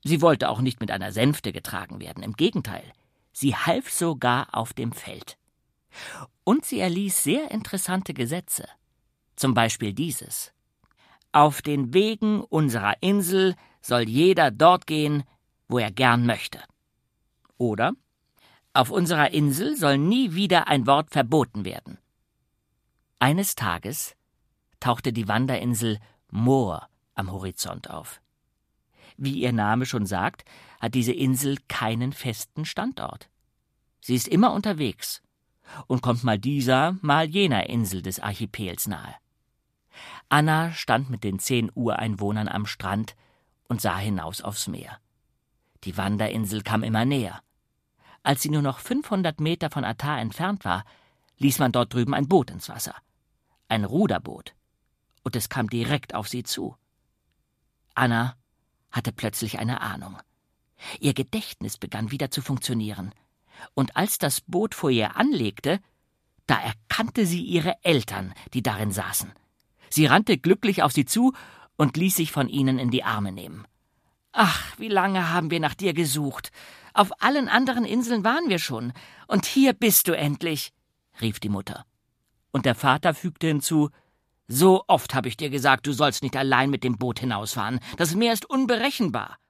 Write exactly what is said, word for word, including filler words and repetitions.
Sie wollte auch nicht mit einer Sänfte getragen werden, im Gegenteil, sie half sogar auf dem Feld. Und sie erließ sehr interessante Gesetze, zum Beispiel dieses: Auf den Wegen unserer Insel soll jeder dort gehen, wo er gern möchte. Oder: Auf unserer Insel soll nie wieder ein Wort verboten werden. Eines Tages tauchte die Wanderinsel Moor am Horizont auf. Wie ihr Name schon sagt, hat diese Insel keinen festen Standort. Sie ist immer unterwegs und kommt mal dieser, mal jener Insel des Archipels nahe. Anna stand mit den zehn Ureinwohnern am Strand und sah hinaus aufs Meer. Die Wanderinsel kam immer näher. Als sie nur noch fünfhundert Meter von Attar entfernt war, ließ man dort drüben ein Boot ins Wasser. Ein Ruderboot. Und es kam direkt auf sie zu. Anna hatte plötzlich eine Ahnung. Ihr Gedächtnis begann wieder zu funktionieren. Und als das Boot vor ihr anlegte, da erkannte sie ihre Eltern, die darin saßen. Sie rannte glücklich auf sie zu und ließ sich von ihnen in die Arme nehmen. »Ach, wie lange haben wir nach dir gesucht. Auf allen anderen Inseln waren wir schon. Und hier bist du endlich«, rief die Mutter. Und der Vater fügte hinzu: »So oft habe ich dir gesagt, du sollst nicht allein mit dem Boot hinausfahren. Das Meer ist unberechenbar.«